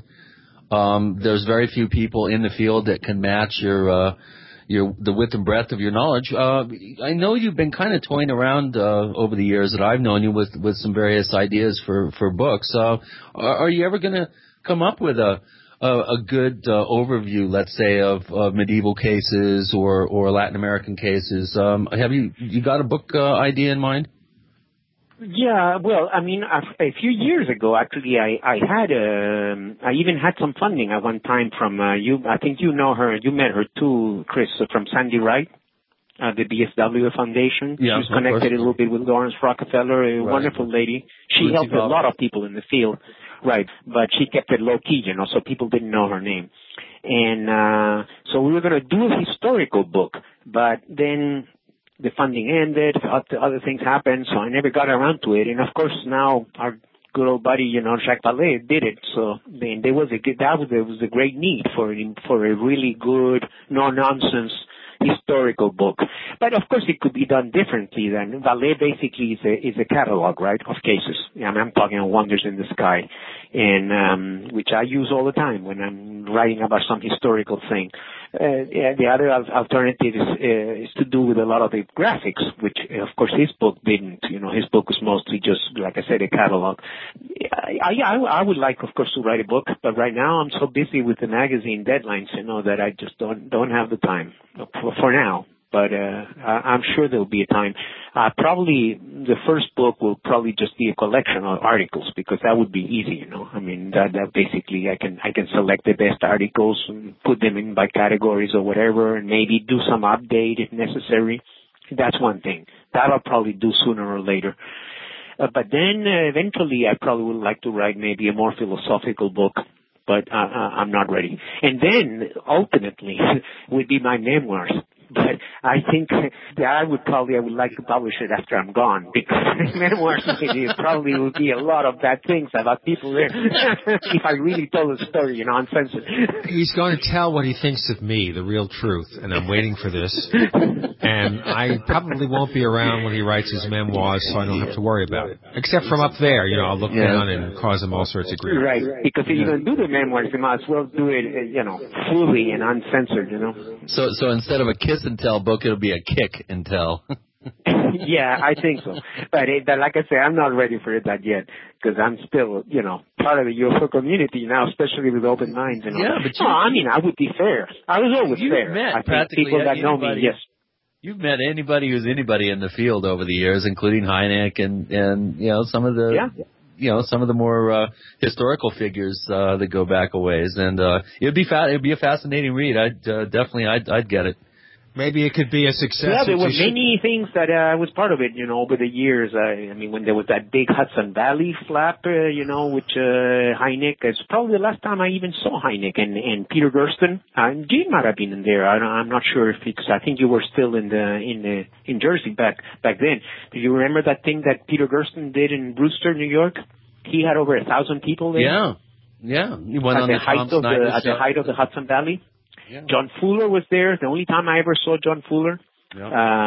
Um, there's very few people in the field that can match your uh, your the width and breadth of your knowledge. Uh, I know you've been kind of toying around uh, over the years that I've known you with, with some various ideas for, for books. Uh, are, are you ever going to come up with a a, a good uh, overview, let's say, of, of medieval cases or, or Latin American cases? Um, have you you got a book uh, idea in mind? Yeah, well, I mean, a, a few years ago, actually, I, I had, um, I even had some funding at one time from, uh, you, I think you know her, you met her too, Chris, from Sandy Wright, uh, the B S W Foundation. Yeah, She's connected a little bit with Lawrence Rockefeller, a right. wonderful lady. She Lucy helped Bob. a lot of people in the field, right, but she kept it low-key, you know, so people didn't know her name. And, uh, so we were going to do a historical book, but then the funding ended, other things happened, so I never got around to it. And of course, now our good old buddy, you know, Jacques Vallée did it. So then there was a good, that was there was a great need for for a really good, no nonsense historical book. But of course, it could be done differently. Then Vallée basically is a is a catalog, right, of cases. I mean, I'm talking on Wonders in the Sky, and um, which I use all the time when I'm writing about some historical thing. Uh, yeah, the other alternative is, uh, is to do with a lot of the graphics, which, of course, his book didn't. You know, his book was mostly just, like I said, a catalog. I, I, I would like, of course, to write a book, but right now I'm so busy with the magazine deadlines, you know, that I just don't don't have the time for, for now. But uh, I'm sure there'll be a time. Uh, probably the first book will probably just be a collection of articles, because that would be easy, you know. I mean, that, that basically I can I can select the best articles and put them in by categories or whatever, and maybe do some update if necessary. That's one thing. That I'll probably do sooner or later. Uh, but then uh, eventually I probably would like to write maybe a more philosophical book, but uh, uh, I'm not ready. And then ultimately would be my memoirs. But I think that I would probably, I would like to publish it after I'm gone, because memoirs maybe probably would be a lot of bad things about people there if I really told the story, you know, uncensored. He's going to tell what he thinks of me, the real truth, and I'm waiting for this. And I probably won't be around when he writes his memoirs, so I don't have to worry about it. Except from up there, you know, I'll look yeah. down and cause him all sorts of grief. Right, because if you're going to do the memoirs, you might as well do it, you know, fully and uncensored, you know. So, so instead of a kiss and tell book, it'll be a kick and tell. Yeah, I think so. But, it, but like I say, I'm not ready for that yet, because I'm still, you know, part of the U F O community now, especially with open minds. You know? Yeah, but you, no, I mean, I would be fair. I was always you've fair. Met I think anybody, people that know me, yes. You've met anybody who's anybody in the field over the years, including Hynek and, and you know, some of the... Yeah. You know, some of the more uh, historical figures uh, that go back a ways, and uh, it'd be fa- it'd be a fascinating read. I'd uh, definitely, I'd, I'd get it. Maybe it could be a success. Yeah, there were should... many things that uh, I was part of it, you know, over the years. I, I mean, when there was that big Hudson Valley flap, uh, you know, which uh, Hynek, it's probably the last time I even saw Hynek and, and Peter Gersten. Uh, Gene might have been in there. I don't, I'm not sure if because I think you were still in the in the in Jersey back back then. Do you remember that thing that Peter Gersten did in Brewster, New York? He had over a thousand people there. Yeah, yeah. He went at on the, the height of the at the height of the Hudson Valley. Yeah. John Fuller was there. The only time I ever saw John Fuller. Yeah.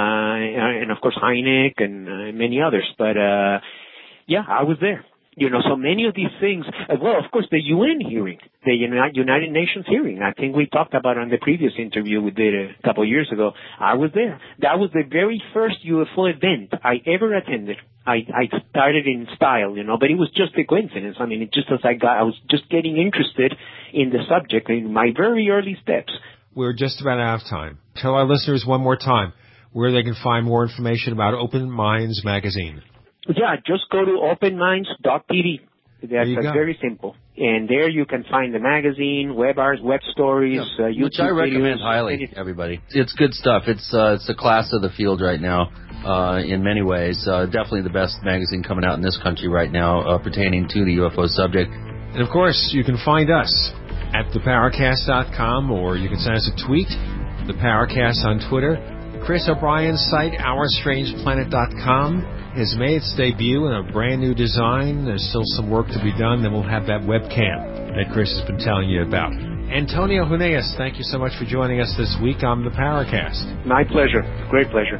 Uh, and of course Hynek and uh, many others. But, uh, yeah, I was there. You know, so many of these things, uh, well, of course, the U N hearing, the United Nations hearing, I think we talked about on the previous interview we did a couple of years ago. I was there. That was the very first U F O event I ever attended. I, I started in style, you know, but it was just a coincidence. I mean, it just as I got, I was just getting interested in the subject in my very early steps. We're just about out of time. Tell our listeners one more time where they can find more information about Open Minds Magazine. Yeah, just go to open minds dot t v. That's, that's very simple. And there you can find the magazine, web arts, web stories, yeah, uh, YouTube which I recommend videos, highly, anything. everybody. It's good stuff. It's uh, it's the class of the field right now uh, in many ways. Uh, definitely the best magazine coming out in this country right now uh, pertaining to the U F O subject. And, of course, you can find us at the paracast dot com, or you can send us a tweet, the Paracast on Twitter. Chris O'Brien's site, our strange planet dot com, has made its debut in a brand new design. There's still some work to be done. Then we'll have that webcam that Chris has been telling you about. Antonio Huneeus, thank you so much for joining us this week on the Paracast. My pleasure. Great pleasure.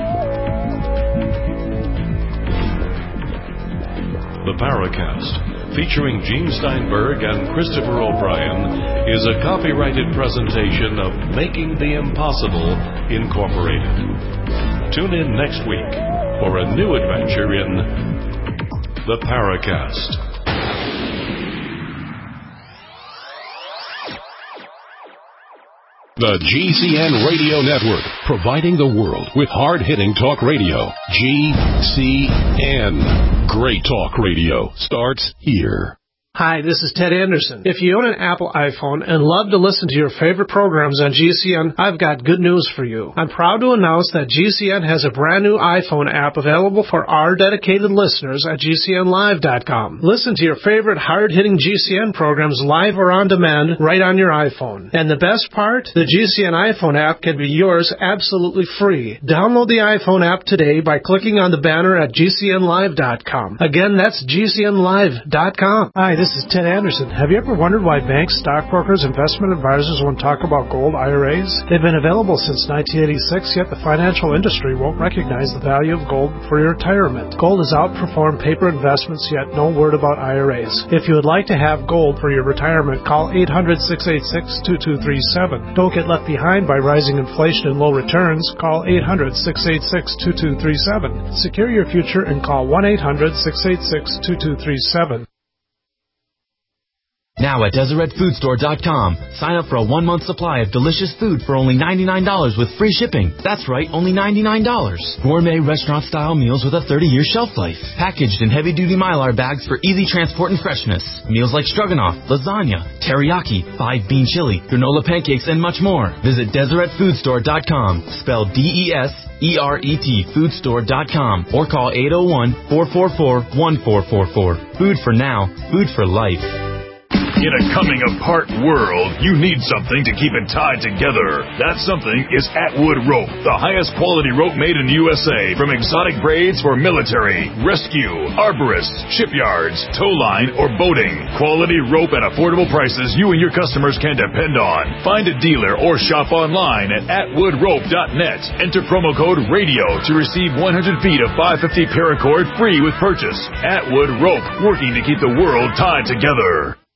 The Paracast, featuring Gene Steinberg and Christopher O'Brien, is a copyrighted presentation of Making the Impossible, Incorporated. Tune in next week for a new adventure in The Paracast. The G C N Radio Network, providing the world with hard-hitting talk radio. G C N. Great talk radio starts here. Hi, this is Ted Anderson. If you own an Apple iPhone and love to listen to your favorite programs on G C N, I've got good news for you. I'm proud to announce that G C N has a brand new iPhone app available for our dedicated listeners at G C N live dot com. Listen to your favorite hard-hitting G C N programs live or on demand right on your iPhone. And the best part? The G C N iPhone app can be yours absolutely free. Download the iPhone app today by clicking on the banner at G C N live dot com. Again, that's G C N live dot com. Hi, this is Ted Anderson. Have you ever wondered why banks, stockbrokers, investment advisors won't talk about gold I R As? They've been available since nineteen eighty-six, yet the financial industry won't recognize the value of gold for your retirement. Gold has outperformed paper investments, yet no word about I R As. If you would like to have gold for your retirement, call eight hundred, six eight six, two two three seven. Don't get left behind by rising inflation and low returns. Call eight hundred, six eight six, two two three seven. Secure your future and call one eight hundred, six eight six, two two three seven. Now at Deseret Food Store dot com, sign up for a one-month supply of delicious food for only ninety-nine dollars with free shipping. That's right, only ninety-nine dollars. Gourmet restaurant-style meals with a thirty-year shelf life. Packaged in heavy-duty Mylar bags for easy transport and freshness. Meals like stroganoff, lasagna, teriyaki, five-bean chili, granola pancakes, and much more. Visit Deseret Food Store dot com, spelled D E S E R E T, food store dot com, or call eight oh one, four four four, one four four four. Food for now, food for life. In a coming-apart world, you need something to keep it tied together. That something is Atwood Rope, the highest quality rope made in the U S A, from exotic braids for military, rescue, arborists, shipyards, tow line, or boating. Quality rope at affordable prices you and your customers can depend on. Find a dealer or shop online at atwood rope dot net. Enter promo code RADIO to receive one hundred feet of five fifty paracord free with purchase. Atwood Rope, working to keep the world tied together.